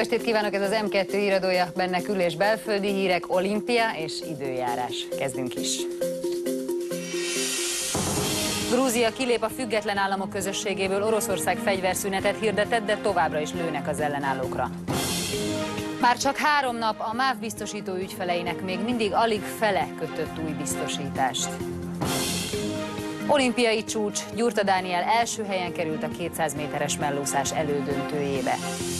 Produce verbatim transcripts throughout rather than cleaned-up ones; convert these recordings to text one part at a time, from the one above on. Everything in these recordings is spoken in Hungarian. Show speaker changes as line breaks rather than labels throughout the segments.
estét kívánok, ez az M kettő híradója, benne kül- és belföldi hírek, olimpia és időjárás. Kezdünk is. Grúzia kilép a független államok közösségéből, Oroszország fegyverszünetet hirdetett, de továbbra is lőnek az ellenállókra. Már csak három nap, a MÁV biztosító ügyfeleinek még mindig alig fele kötött új biztosítást. Olimpiai csúcs, Gyurta Dániel első helyen került a kétszáz méteres mellúszás elődöntőjébe.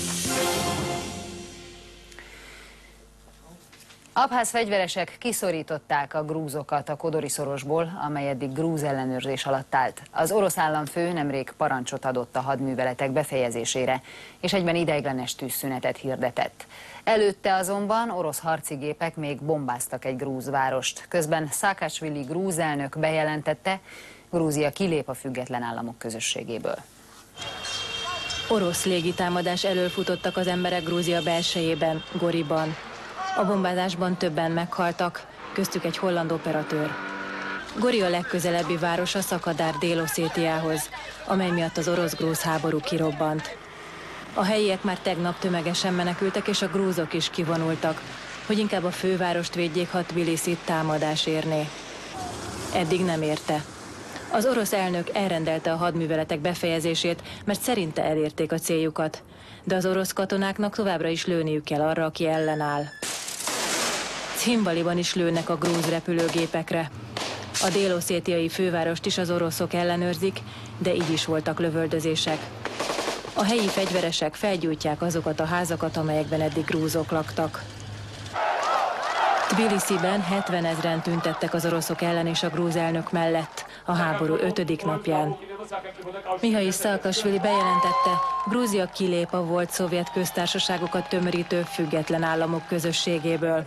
Abház fegyveresek kiszorították a grúzokat a Kodori-szorosból, amely eddig grúz ellenőrzés alatt állt. Az orosz államfő nemrég parancsot adott a hadműveletek befejezésére, és egyben ideiglenes tűzszünetet hirdetett. Előtte azonban orosz harci gépek még bombáztak egy grúz várost. Közben Szákásvili grúz elnök bejelentette, Grúzia kilép a független államok közösségéből.
Orosz légitámadás elől futottak az emberek Grúzia belsejében, Goriban. A bombázásban többen meghaltak, köztük egy holland operatőr. Gori a legközelebbi városa Szakadár Dél-Oszétiához, amely miatt az orosz-grúz háború kirobbant. A helyiek már tegnap tömegesen menekültek, és a grúzok is kivonultak, hogy inkább a fővárost védjék, ha Tbiliszit támadás érné. Eddig nem érte. Az orosz elnök elrendelte a hadműveletek befejezését, mert szerinte elérték a céljukat. De az orosz katonáknak továbbra is lőniük kell arra, aki ellenáll. Cimvaliban is lőnek a grúz repülőgépekre. A dél-oszétiai fővárost is az oroszok ellenőrzik, de így is voltak lövöldözések. A helyi fegyveresek felgyújtják azokat a házakat, amelyekben eddig grúzok laktak. Tbilisziben hetvenezren tüntettek az oroszok ellen és a grúz elnök mellett a háború ötödik napján. Mihail Szákásvili bejelentette, Grúzia kilép a volt szovjet köztársaságokat tömörítő független államok közösségéből.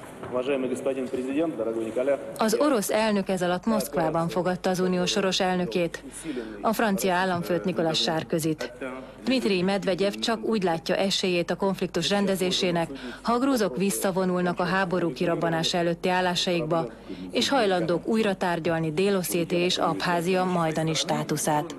Az orosz elnök ez alatt Moszkvában fogadta az unió soros elnökét, a francia államfőt Nicolas Sarkozyt. Dmitrij Medvegyev csak úgy látja esélyét a konfliktus rendezésének, ha a grúzok visszavonulnak a háború kirabbanása előtti állásaikba, és hajlandók újra tárgyalni Dél-Oszétia és Abházia majdani státuszát.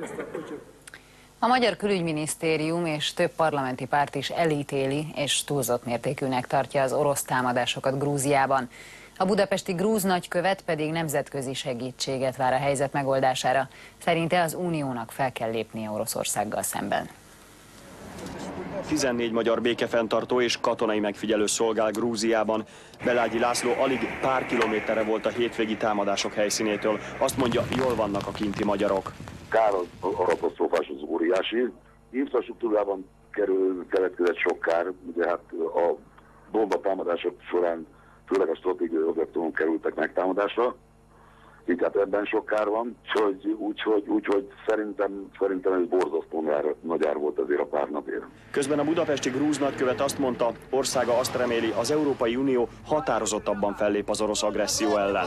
A magyar külügyminisztérium és több parlamenti párt is elítéli és túlzott mértékűnek tartja az orosz támadásokat Grúziában. A budapesti grúz nagykövet pedig nemzetközi segítséget vár a helyzet megoldására. Szerinte az uniónak fel kell lépnie Oroszországgal szemben.
tizennégy magyar békefenntartó és katonai megfigyelő szolgál Grúziában. Belágyi László alig pár kilométerre volt a hétvégi támadások helyszínétől. Azt mondja, jól vannak a kinti magyarok.
Kár az katasztrófás az óriási. Infrastruktúrában kerül, keletkezett sok kár, ugye hát a bombatámadások során főleg a stratégiai objektumok kerültek megtámadásra. Így hát ebben sok kár van, úgyhogy úgy, úgy, úgy, úgy, szerintem, szerintem ez borzasztó nagy ár volt azért a pár napért.
Közben a budapesti grúz nagykövet azt mondta, országa azt reméli, az Európai Unió határozottabban fellép az orosz agresszió ellen.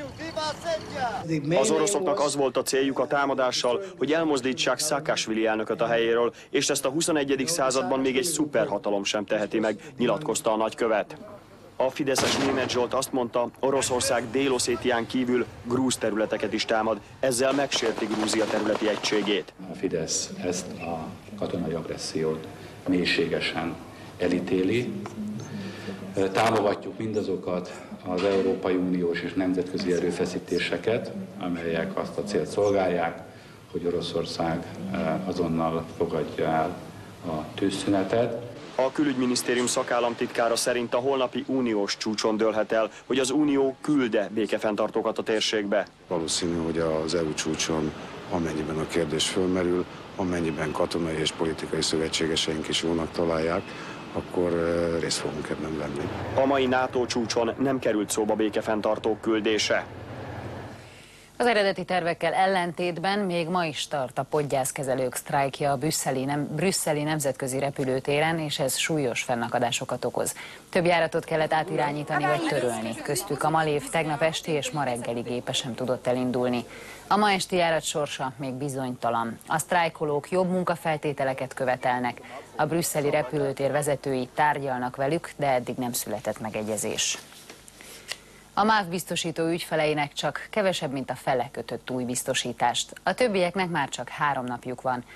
Az oroszoknak az volt a céljuk a támadással, hogy elmozdítsák Szákásvili elnököt a helyéről, és ezt a huszonegyedik században még egy szuperhatalom sem teheti meg, nyilatkozta a nagykövet. A fideszes Németh Zsolt azt mondta, Oroszország Dél-Oszétián kívül grúz területeket is támad, ezzel megsérti Grúzia területi egységét.
A Fidesz ezt a katonai agressziót mélységesen elítéli. Támogatjuk mindazokat az Európai Uniós és nemzetközi erőfeszítéseket, amelyek azt a célt szolgálják, hogy Oroszország azonnal fogadja el a tűzszünetet.
A külügyminisztérium szakállamtitkára szerint a holnapi uniós csúcson dőlhet el, hogy az unió külde békefenntartókat a térségbe.
Valószínű, hogy az é u csúcson, amennyiben a kérdés fölmerül, amennyiben katonai és politikai szövetségeseink is jónak találják, akkor részt fogunk ebben venni.
A mai NATO csúcson nem került szóba békefenntartók küldése.
Az eredeti tervekkel ellentétben még ma is tart a podgyászkezelők sztrájkja a brüsszeli, nem, brüsszeli nemzetközi repülőtéren, és ez súlyos fennakadásokat okoz. Több járatot kellett átirányítani vagy törölni, köztük a Malév tegnap esti és ma reggeli gépe sem tudott elindulni. A ma esti járat sorsa még bizonytalan. A sztrájkolók jobb munkafeltételeket követelnek. A brüsszeli repülőtér vezetői tárgyalnak velük, de eddig nem született megegyezés. A MÁV biztosító ügyfeleinek csak kevesebb, mint a fele kötött új biztosítást. A többieknek már csak három napjuk van.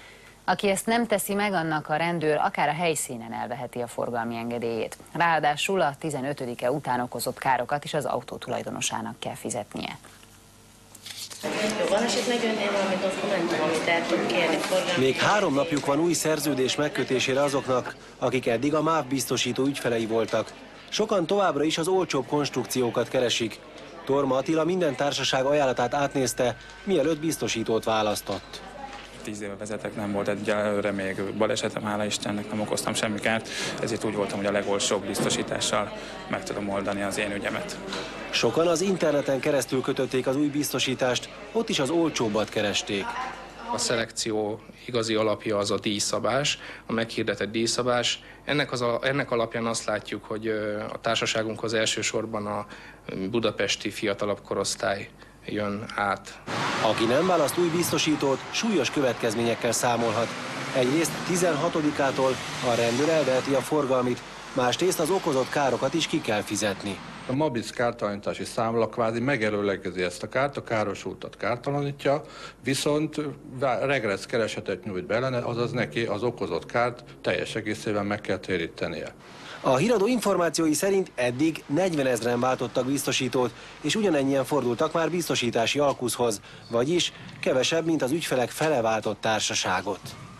Aki ezt nem teszi meg, annak a rendőr akár a helyszínen elveheti a forgalmi engedélyét. Ráadásul a tizenötödike után okozott károkat is az autó tulajdonosának kell fizetnie.
Jó, van esetleg önnél valami dokumentum, amit el tud kérni forgalmi?
Még három napjuk van új szerződés megkötésére azoknak, akik eddig a MÁV biztosító ügyfelei voltak. Sokan továbbra is az olcsóbb konstrukciókat keresik. Torma Attila minden társaság ajánlatát átnézte, mielőtt biztosítót választott.
Tíz éve vezetek, nem volt egyelőre még balesetem, hála Istennek nem okoztam semmi kárt, ezért úgy voltam, hogy a legolcsóbb biztosítással meg tudom oldani az én ügyemet.
Sokan az interneten keresztül kötötték az új biztosítást, ott is az olcsóbbat keresték.
A szelekció igazi alapja az a díjszabás, a meghirdetett díjszabás. Ennek, az a, ennek alapján azt látjuk, hogy a társaságunkhoz elsősorban a budapesti fiatalabb korosztály jön át.
Aki nem választ új biztosítót, súlyos következményekkel számolhat. Egyrészt tizenhatodikától a rendőr elveheti a forgalmit, másrészt az okozott károkat is ki kell fizetni.
A Mabic kártalanítási számla kvázi megelőlegezi ezt a kárt, a károsultat kártalanítja, viszont regressz keresetet nyújt be ellene, azaz neki az okozott kárt teljes egészében meg kell térítenie.
A híradó információi szerint eddig negyvenezren váltottak biztosítót, és ugyanennyien fordultak már biztosítási alkuszhoz, vagyis kevesebb, mint az ügyfelek fele váltott társaságot.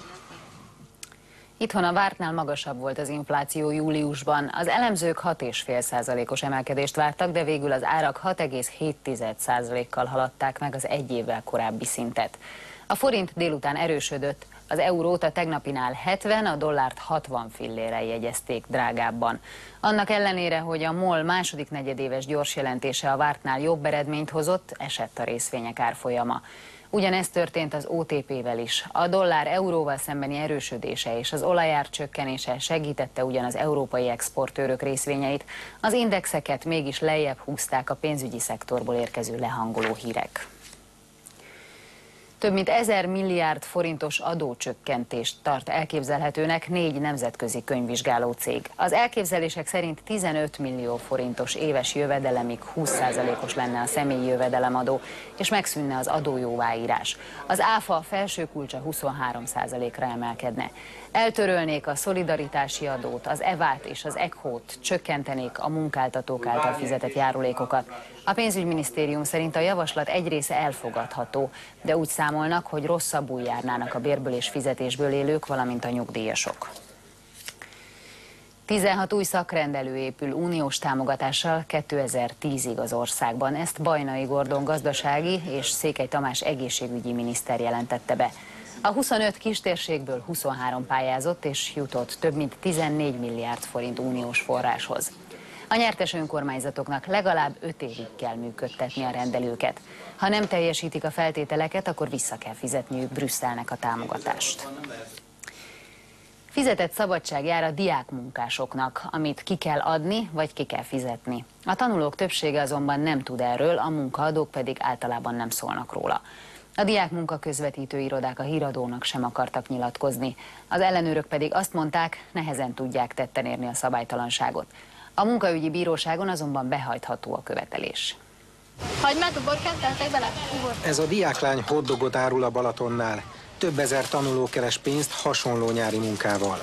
Itthon a vártnál magasabb volt az infláció júliusban. Az elemzők hat egész öt százalékos emelkedést vártak, de végül az árak hat egész hét százalékkal haladták meg az egy évvel korábbi szintet. A forint délután erősödött, az eurót a tegnapinál hetven, a dollárt hatvan fillérrel jegyezték drágábban. Annak ellenére, hogy a MOL második negyedéves gyors jelentése a vártnál jobb eredményt hozott, esett a részvények árfolyama. Ugyanez történt az o té pé-vel is. A dollár euróval szembeni erősödése és az olajár csökkenése segítette ugyan az európai exportőrök részvényeit, az indexeket mégis lejjebb húzták a pénzügyi szektorból érkező lehangoló hírek. Több mint ezer milliárd forintos adócsökkentést tart elképzelhetőnek négy nemzetközi könyvvizsgáló cég. Az elképzelések szerint tizenöt millió forintos éves jövedelemig húsz százalékos lenne a személyi jövedelemadó, és megszűnne az adójóváírás. Az áfa felső kulcsa huszonhárom százalékra emelkedne. Eltörölnék a szolidaritási adót, az evát és az ekhót, csökkentenék a munkáltatók által fizetett járulékokat. A pénzügyminisztérium szerint a javaslat egy része elfogadható, de úgy számolnak, hogy rosszabbul járnának a bérből és fizetésből élők, valamint a nyugdíjasok. tizenhat új szakrendelő épül uniós támogatással kétezer-tízig az országban. Ezt Bajnai Gordon gazdasági és Székely Tamás egészségügyi miniszter jelentette be. A huszonöt kistérségből huszonhárom pályázott és jutott több mint tizennégy milliárd forint uniós forráshoz. A nyertes önkormányzatoknak legalább öt évig kell működtetni a rendelőket. Ha nem teljesítik a feltételeket, akkor vissza kell fizetniük Brüsszelnek a támogatást. Fizetett szabadság jár a diákmunkásoknak, amit ki kell adni, vagy ki kell fizetni. A tanulók többsége azonban nem tud erről, a munkaadók pedig általában nem szólnak róla. A diákmunka közvetítő irodák a híradónak sem akartak nyilatkozni. Az ellenőrök pedig azt mondták, nehezen tudják tetten érni a szabálytalanságot. A munkaügyi bíróságon azonban behajtható a követelés.
Hagyd meg a borkát, teltek bele?
Ez a diáklány hotdogot árul a Balatonnál. Több ezer tanuló keres pénzt hasonló nyári munkával.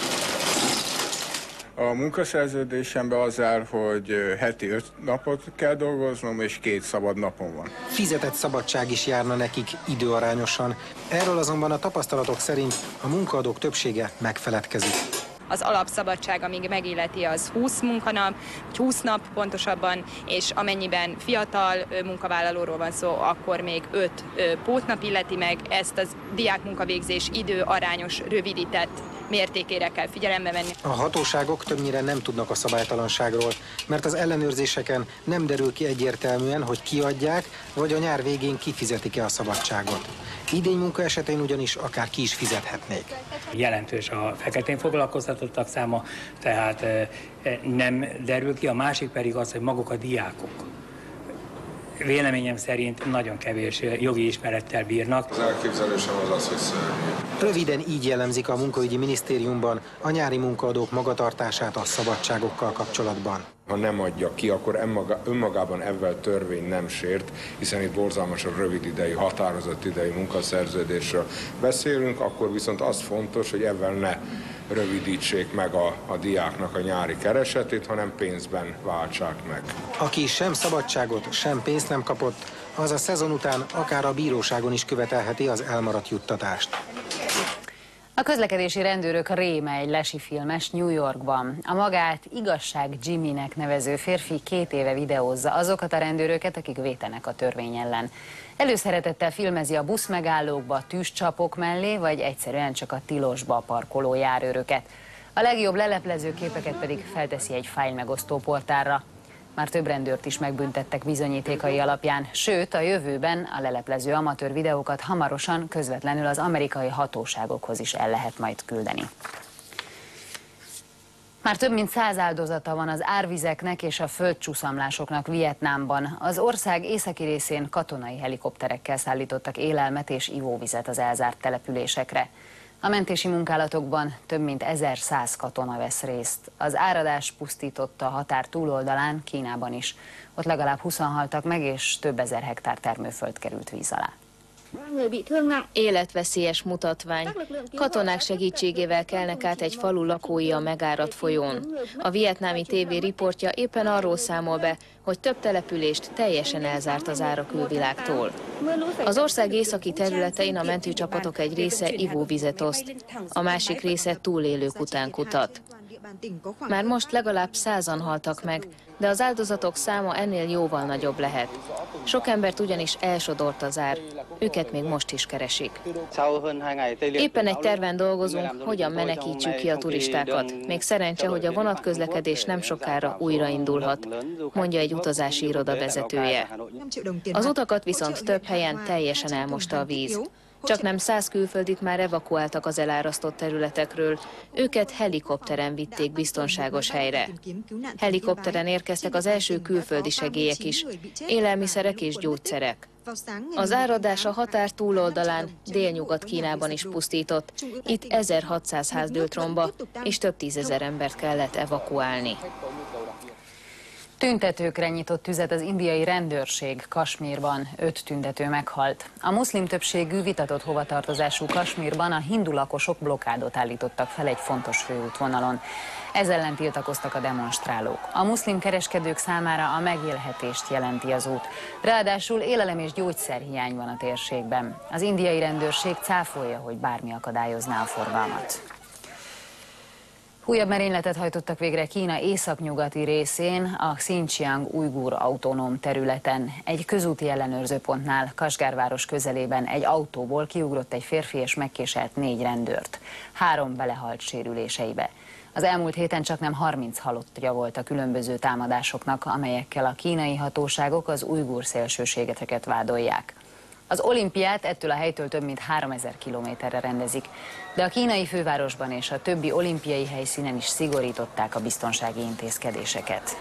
A munkaszerződésemben az áll, hogy heti öt napot kell dolgoznom, és két szabad napom van.
Fizetett szabadság is járna nekik időarányosan. Erről azonban a tapasztalatok szerint a munkaadók többsége megfeledkezik.
Az alapszabadság, amíg megilleti, az húsz munkanap, vagy húsz nap pontosabban, és amennyiben fiatal munkavállalóról van szó, akkor még öt pótnap illeti meg. Ezt az diákmunkavégzés idő arányos, rövidített mértékére kell figyelembe venni.
A hatóságok többnyire nem tudnak a szabálytalanságról, mert az ellenőrzéseken nem derül ki egyértelműen, hogy kiadják, vagy a nyár végén kifizetik-e a szabadságot. Idény munka esetén ugyanis akár ki is fizethetnék.
Jelentős a feketén foglalkoztatottak száma, tehát nem derül ki, a másik pedig az, hogy maguk a diákok véleményem szerint nagyon kevés jogi ismerettel bírnak.
Az elképzelésem az az, hogy szörnyű.
Röviden így jellemzik a munkaügyi minisztériumban a nyári munkaadók magatartását a szabadságokkal kapcsolatban.
Ha nem adja ki, akkor önmaga, önmagában ebben törvény nem sért, hiszen itt borzalmasan rövid idejű, határozott idejű munkaszerződésről beszélünk, akkor viszont az fontos, hogy ebben ne rövidítsék meg a, a diáknak a nyári keresetét, hanem pénzben váltsák meg.
Aki sem szabadságot, sem pénzt nem kapott, az a szezon után akár a bíróságon is követelheti az elmaradt juttatást.
A közlekedési rendőrök réme egy lesifilmes New Yorkban. A magát Igazság Jimmynek nevező férfi két éve videózza azokat a rendőröket, akik vétenek a törvény ellen. Előszeretettel filmezi a buszmegállókba, tűzcsapok mellé, vagy egyszerűen csak a tilosba parkoló járőröket. A legjobb leleplező képeket pedig felteszi egy fájlmegosztó portálra. Már több rendőrt is megbüntettek bizonyítékai alapján, sőt a jövőben a leleplező amatőr videókat hamarosan közvetlenül az amerikai hatóságokhoz is el lehet majd küldeni. Már több mint száz áldozata van az árvizeknek és a földcsúszamlásoknak Vietnámban. Az ország északi részén katonai helikopterekkel szállítottak élelmet és ivóvizet az elzárt településekre. A mentési munkálatokban több mint ezerszáz katona vesz részt. Az áradás pusztította a határ túloldalán, Kínában is. Ott legalább húszan haltak meg, és több ezer hektár termőföld került víz alá.
Életveszélyes mutatvány. Katonák segítségével kelnek át egy falu lakói a megáradt folyón. A vietnámi tévé riportja éppen arról számol be, hogy több települést teljesen elzárt az ára külvilágtól. Az ország északi területein a mentőcsapatok egy része ivóvizet oszt, a másik része túlélők után kutat. Már most legalább százan haltak meg, de az áldozatok száma ennél jóval nagyobb lehet. Sok embert ugyanis elsodort az ár, őket még most is keresik. Éppen egy terven dolgozunk, hogyan menekítsük ki a turistákat. Még szerencse, hogy a vonatközlekedés nem sokára újraindulhat, mondja egy utazási iroda vezetője. Az utakat viszont több helyen teljesen elmosta a víz. Csak nem száz külföldit már evakuáltak az elárasztott területekről, őket helikopteren vitték biztonságos helyre. Helikopteren érkeztek az első külföldi segélyek is, élelmiszerek és gyógyszerek. Az áradás a határ túloldalán, délnyugat Kínában is pusztított. Itt ezerhatszáz ház dőlt romba, és több tízezer embert kellett evakuálni.
Tüntetőkre nyitott tüzet az indiai rendőrség Kasmírban, öt tüntető meghalt. A muszlim többségű vitatott hovatartozású Kasmírban a hindu lakosok blokkádot állítottak fel egy fontos főútvonalon. Ez ellen tiltakoztak a demonstrálók. A muszlim kereskedők számára a megélhetést jelenti az út. Ráadásul élelem és gyógyszerhiány van a térségben. Az indiai rendőrség cáfolja, hogy bármi akadályozná a forgalmat. Újabb merényletet hajtottak végre Kína északnyugati részén, a Xinjiang ujgur autonóm területen. Egy közúti ellenőrzőpontnál, Kasgár város közelében egy autóból kiugrott egy férfi és megkéselt négy rendőrt. Három belehalt sérüléseibe. Az elmúlt héten csaknem harminc halottja volt a különböző támadásoknak, amelyekkel a kínai hatóságok az ujgur szélsőségeteket vádolják. Az olimpiát ettől a helytől több mint háromezer kilométerre rendezik, de a kínai fővárosban és a többi olimpiai helyszínen is szigorították a biztonsági intézkedéseket.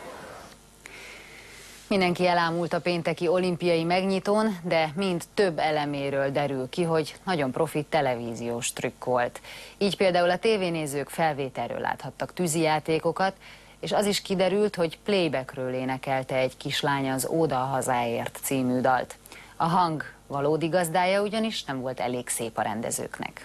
Mindenki elámult a pénteki olimpiai megnyitón, de mind több eleméről derül ki, hogy nagyon profi televíziós trükk volt. Így például a tévénézők felvételről láthattak tűzijátékokat, és az is kiderült, hogy playbackről énekelte egy kislány az Óda a hazáért című dalt. A hang valódi gazdája ugyanis nem volt elég szép a rendezőknek.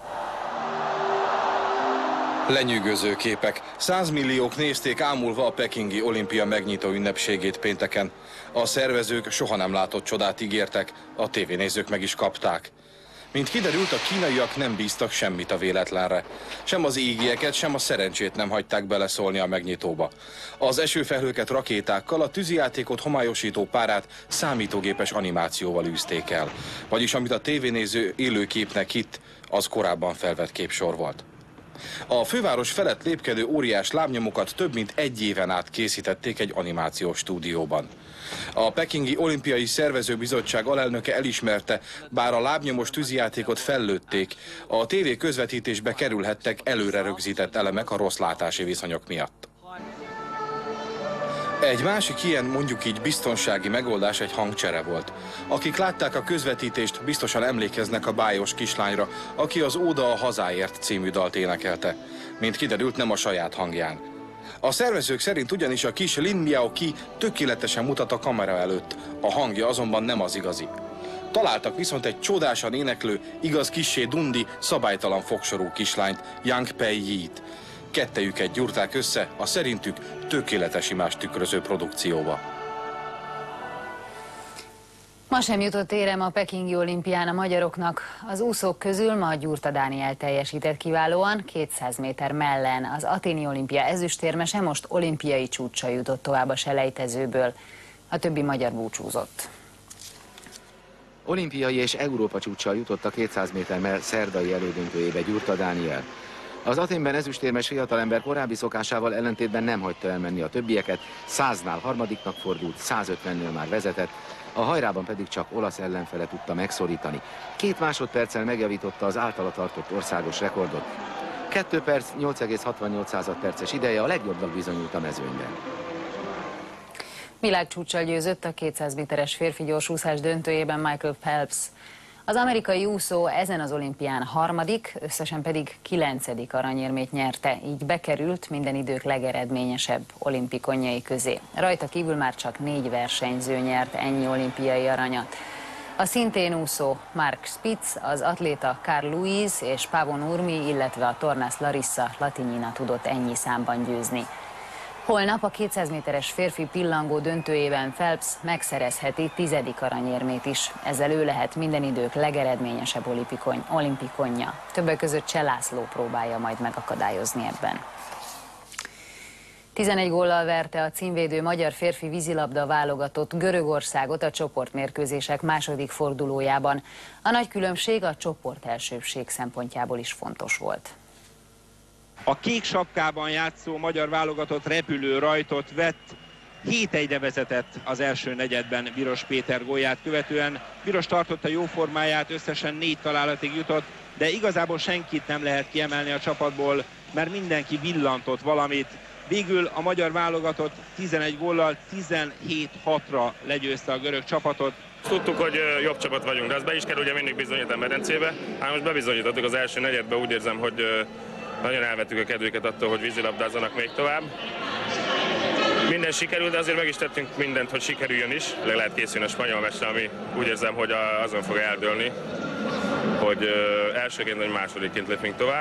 Lenyűgöző képek. Százmilliók nézték ámulva a pekingi olimpia megnyitó ünnepségét pénteken. A szervezők soha nem látott csodát ígértek, a tévénézők meg is kapták. Mint kiderült, a kínaiak nem bíztak semmit a véletlenre. Sem az égieket, sem a szerencsét nem hagyták beleszólni a megnyitóba. Az esőfelhőket rakétákkal, a tűzijátékot homályosító párát számítógépes animációval űzték el. Vagyis amit a tévénéző élőképnek hitt, az korábban felvett képsor volt. A főváros felett lépkedő óriás lábnyomokat több mint egy éven át készítették egy animációs stúdióban. A pekingi olimpiai szervezőbizottság alelnöke elismerte, bár a lábnyomos tűzijátékot fellőtték, a tévé közvetítésbe kerülhettek előre rögzített elemek a rossz látási viszonyok miatt. Egy másik ilyen, mondjuk így biztonsági megoldás egy hangcsere volt. Akik látták a közvetítést, biztosan emlékeznek a bájos kislányra, aki az Óda a hazáért című dalt énekelte. Mint kiderült, nem a saját hangján. A szervezők szerint ugyanis a kis Lin Miao Ki tökéletesen mutat a kamera előtt, a hangja azonban nem az igazi. Találtak viszont egy csodásan éneklő, igaz kissé dundi, szabálytalan fogsorú kislányt, Yang Pei-jit. Kettejüket gyúrták össze a szerintük tökéletes imást tükröző produkcióba.
Ma sem jutott érem a pekingi olimpián a magyaroknak. Az úszók közül ma Gyurta Dániel teljesített kiválóan, kétszáz méter mellen. Az athéni olimpia ezüstérmese most olimpiai csúccsal jutott tovább a selejtezőből. A többi magyar búcsúzott.
Olimpiai és Európa csúccsal jutott a kétszáz méter mell szerdai elődöntőjébe Gyurta Dániel. Az Athénben ezüstérmes fiatalember korábbi szokásával ellentétben nem hagyta elmenni a többieket, száznál harmadiknak fordult, százötvennél már vezetett, a hajrában pedig csak olasz ellenfele tudta megszorítani. Két másodperccel megjavította az általa tartott országos rekordot. Kettő perc, nyolc egész hatvannyolc perces ideje a legjobbnak bizonyult a mezőnyben.
Világcsúccsal győzött a kétszáz méteres férfi gyorsúszás döntőjében Michael Phelps. Az amerikai úszó ezen az olimpián harmadik, összesen pedig kilencedik aranyérmét nyerte, így bekerült minden idők legeredményesebb olimpikonjai közé. Rajta kívül már csak négy versenyző nyert ennyi olimpiai aranyat. A szintén úszó Mark Spitz, az atléta Carl Lewis és Paavo Nurmi, illetve a tornász Larissa Latinyina tudott ennyi számban győzni. Holnap a kétszáz méteres férfi pillangó döntőjében Phelps megszerezheti tizedik aranyérmét is. Ezzel ő lehet minden idők legeredményesebb olimpikony, olimpikonja. Többek között Cseh László próbálja majd megakadályozni ebben. tizenegy góllal verte a címvédő magyar férfi vízilabda válogatott Görögországot a csoportmérkőzések második fordulójában. A nagy különbség a csoport elsőbség szempontjából is fontos volt.
A kék sapkában játszó magyar válogatott repülő rajtot vett, hét egyre vezetett az első negyedben Biros Péter gólját követően. Biros tartotta jó formáját, összesen négy találatig jutott, de igazából senkit nem lehet kiemelni a csapatból, mert mindenki villantott valamit. Végül a magyar válogatott tizenegy góllal tizenhét hatra legyőzte a görög csapatot.
Tudtuk, hogy jobb csapat vagyunk, de ez be is kell ugye mindig bizonyítani a medencébe. Hát most bebizonyítottuk az első negyedben, úgy érzem, hogy nagyon elvettük a kedvüket attól, hogy vízilabdázzanak még tovább. Minden sikerült, de azért meg is tettünk mindent, hogy sikerüljön is. Le lehet készülni a spanyol meccsre, ami úgy érzem, hogy azon fog eldőlni, hogy elsőként vagy másodikként lépünk tovább.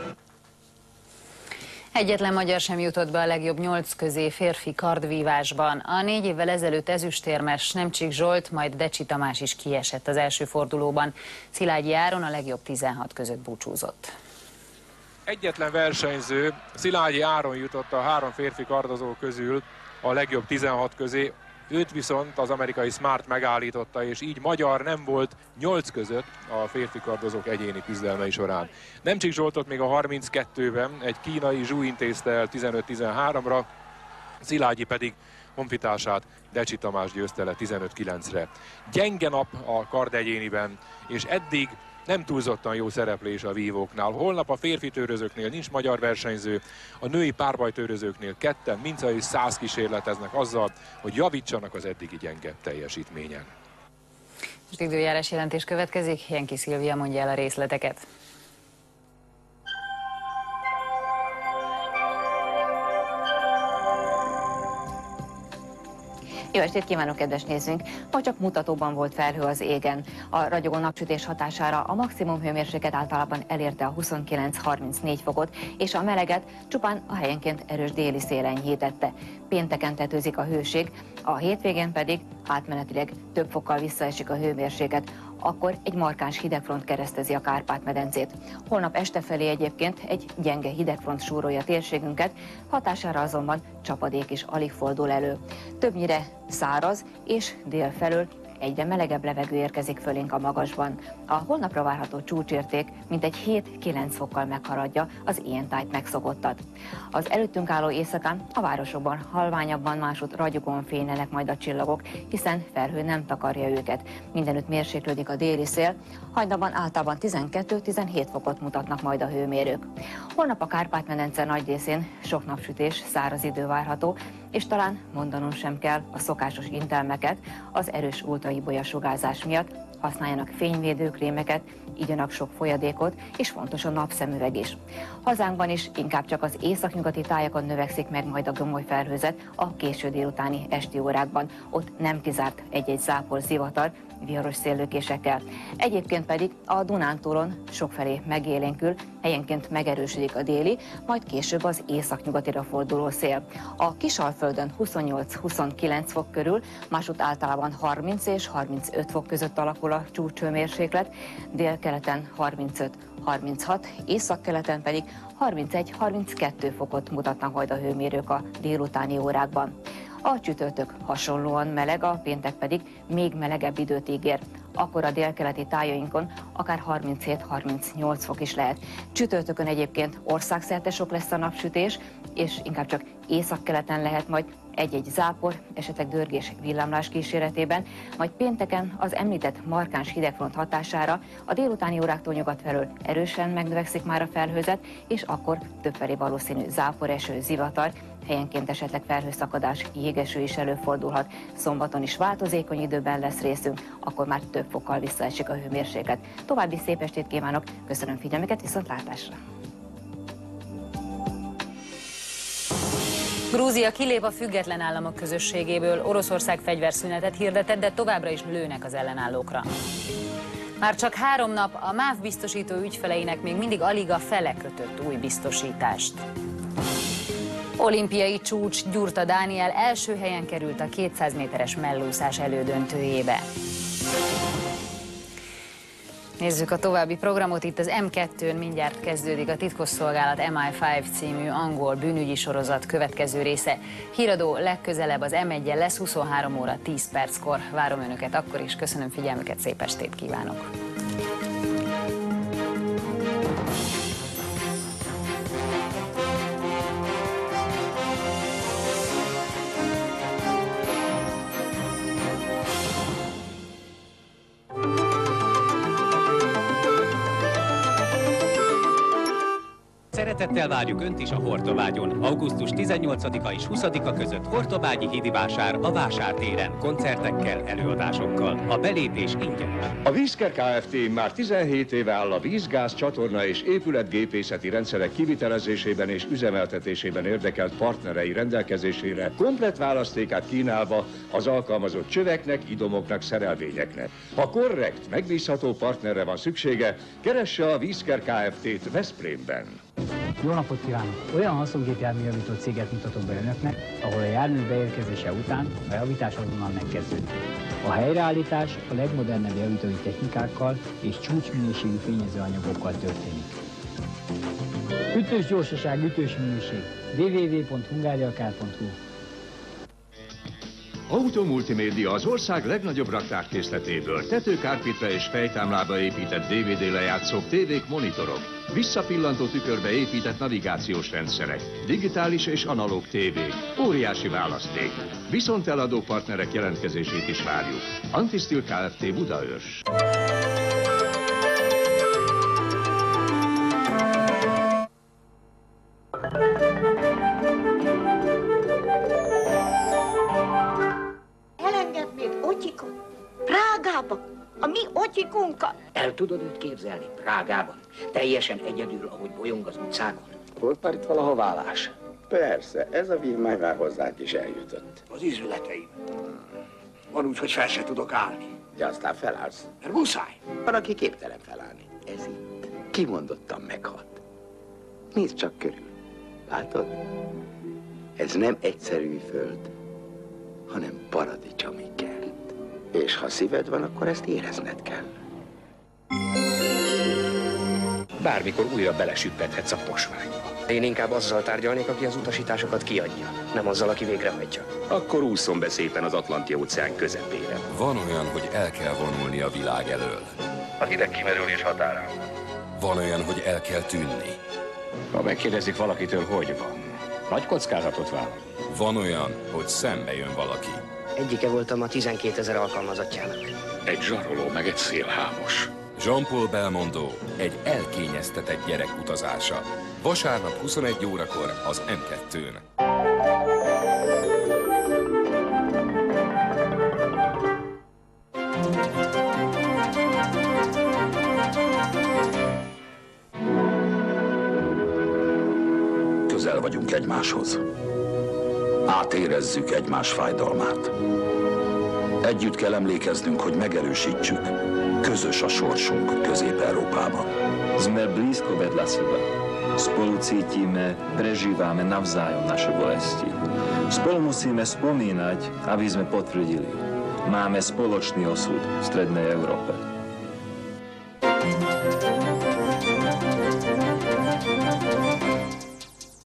Egyetlen magyar sem jutott be a legjobb nyolc közé férfi kardvívásban. A négy évvel ezelőtt ezüstérmes Nemcsik Zsolt, majd Decsi Tamás is kiesett az első fordulóban. Szilágyi Áron a legjobb tizenhat között búcsúzott.
Egyetlen versenyző, Szilágyi Áron jutott a három férfi kardozó közül a legjobb tizenhat közé, őt viszont az amerikai Smart megállította, és így magyar nem volt nyolc között a férfi kardozók egyéni küzdelmei során. Nemcsik Zsoltot még a harminckettőben egy kínai Zhu intézte el tizenöt tizenháromra, Szilágyi pedig honfitársát, Decsi Tamás győzte le tizenöt kilencre. Gyenge nap a kard egyéniben, és eddig nem túlzottan jó szereplés a vívóknál. Holnap a férfi tőrözőknél nincs magyar versenyző, a női párbajtőrözőknél ketten, Minca és Szász kísérleteznek azzal, hogy javítsanak az eddigi gyenge teljesítményen.
Most időjárás jelentés következik, Jenki Szilvia mondja el a részleteket.
Jó estét kívánok, kedves nézőink! Ma csak mutatóban volt felhő az égen. A ragyogó napsütés hatására a maximum hőmérséklet általában elérte a huszonkilenc harmincnégy fokot, és a meleget csupán a helyenként erős déli szél enyhítette. Pénteken tetőzik a hőség, a hétvégén pedig átmenetileg több fokkal visszaesik a hőmérséklet, akkor egy markáns hidegfront keresztezi a Kárpát-medencét. Holnap este felé egyébként egy gyenge hidegfront súrolja térségünket, hatására azonban csapadék is alig fordul elő. Többnyire száraz és dél felől egyre melegebb levegő érkezik fölénk a magasban. A holnapra várható csúcsérték mintegy hét-kilenc fokkal meghaladja az ilyen tájt megszokottat. Az előttünk álló éjszakán a városokban halványabban, másút ragyogóan fénylenek majd a csillagok, hiszen felhő nem takarja őket. Mindenütt mérséklődik a déli szél, hajnalban általában tizenkettő-tizenhét fokot mutatnak majd a hőmérők. Holnap a Kárpát-medence nagy részén sok napsütés, száraz idő várható, És talán mondanom sem kell a szokásos intelmeket, az erős ultraibolya sugárzás miatt használjanak fényvédőkrémeket, igyanak sok folyadékot, és fontos a napszemüveg is. Hazánkban is inkább csak az északnyugati tájakon növekszik meg majd a gomolyfelhőzet a késő délutáni esti órákban. Ott nem kizárt egy-egy zápor, zivatar, viharos széllökésekkel. Egyébként pedig a Dunántúlon sokfelé megélénkül, helyenként megerősödik a déli, majd később az északnyugatira forduló szél. A Kisalföldön huszonnyolc-huszonkilenc fok körül, másút általában harminc és harmincöt fok között alakul a csúcshőmérséklet, délkeleten harmincöt-harminchat, északkeleten pedig harmincegy-harminckettő fokot mutatnak majd a hőmérők a délutáni órákban. A csütörtök hasonlóan meleg, a péntek pedig még melegebb időt ígér. Akkor a délkeleti tájainkon akár harminchét-harmincnyolc fok is lehet. Csütörtökön egyébként országszerte sok lesz a napsütés, és inkább csak északkeleten lehet majd egy-egy zápor, esetleg dörgés villámlás kíséretében, majd pénteken az említett markáns hidegfront hatására a délutáni óráktól nyugat felől erősen megnövekszik már a felhőzet, és akkor többfelé valószínű záporeső, zivatar, helyenként esetleg felhőszakadás, jégeső is előfordulhat. Szombaton is változékony időben lesz részünk, akkor már több fokkal visszaesik a hőmérséklet. További szép estét kívánok, köszönöm figyelmüket, viszontlátásra!
Grúzia kilép a független államok közösségéből, Oroszország fegyverszünetet hirdetett, de továbbra is lőnek az ellenállókra. Már csak három nap, a MÁV biztosító ügyfeleinek még mindig alig a fele kötött új biztosítást. Olimpiai csúcs, Gyurta Dániel első helyen került a kétszáz méteres mellúszás elődöntőjébe. Nézzük a további programot, itt az M kettőn mindjárt kezdődik a titkosszolgálat M I öt című angol bűnügyi sorozat következő része. Híradó legközelebb az M egyen lesz huszonhárom óra tíz perckor. Várom Önöket akkor is, köszönöm figyelmüket, szép estét kívánok!
Szeretettel várjuk Önt is a Hortobágyon. augusztus tizennyolcadika és huszadika között Hortobágyi hídi vásár a vásártéren, koncertekkel, előadásokkal. A belépés ingyenes.
A Vízker Kft. Már tizenhét éve áll a vízgáz, csatorna és épületgépészeti rendszerek kivitelezésében és üzemeltetésében érdekelt partnerei rendelkezésére komplett választékát kínálva az alkalmazott csöveknek, idomoknak, szerelvényeknek. Ha korrekt, megbízható partnerre van szüksége, keresse a Vízker Kft.-t Veszprémben.
Jó napot kívánok! Olyan haszongépjárműjavító céget mutatok be Önöknek, ahol a jármű beérkezése után a javítás azonnal megkezdődik. A helyreállítás a legmodernebb javítói technikákkal és csúcsminőségű fényezőanyagokkal történik. Ütős gyorsaság, ütős minőség. w w w pont hungáriakár pont hu
Automultimédia az ország legnagyobb raktárkészletéből. Tetőkárpitre és fejtámlába épített dé vé dé lejátszók, tévék, monitorok. Visszapillantó tükörbe épített navigációs rendszerek. Digitális és analóg tévék. Óriási választék. Viszont eladó partnerek jelentkezését is várjuk. Antisztil Kft. Budaörs.
Elengednéd Otyikot Prágába, a mi Otyikunkat.
El tudod őt képzelni Prágában? Teljesen egyedül, ahogy bolyong az utcákon.
Volt már itt valaha vállás? Persze, ez a vívmány már hozzánk is eljutott.
Az izületeim. Van úgy, hogy fel se tudok állni.
De aztán felállsz.
Mert muszáj.
Van, aki képtelen felállni. Ez itt. Kimondottan meghat. Nézd csak körül. Látod? Ez nem egyszerű föld, hanem paradicsomi kert. És ha szíved van, akkor ezt érezned kell.
Bármikor újra belesüppedhetsz a posványba. Én inkább azzal tárgyalnék, aki az utasításokat kiadja, nem azzal, aki végrehajtja.
Akkor ússzon be szépen az Atlanti-óceán közepére.
Van olyan, hogy el kell vonulni a világ elől.
A hidegkimerülés határán.
Van olyan, hogy el kell tűnni.
Ha megkérdezik valakitől, hogy van, nagy kockázatot vállal.
Van olyan, hogy szembe jön valaki.
Egyike voltam a tizenkétezer alkalmazottjának.
Egy zsaroló, meg egy szélhámos. Jean-Paul Belmondo, egy elkényeztetett gyerek utazása. Vasárnap huszonegy órakor az M kettőn.
közel vagyunk egymáshoz. Átérezzük egymás fájdalmát. Együtt kell emlékeznünk, hogy megerősítsük. Közös a sorsunk Közép-Európában.
Sme blízko vedľa seba. Spolu cítime, prežívame navzájom naše bolesti. Spolu musíme spomínať, aby sme potvrdili. Máme spoločný osud v Strednej Európe.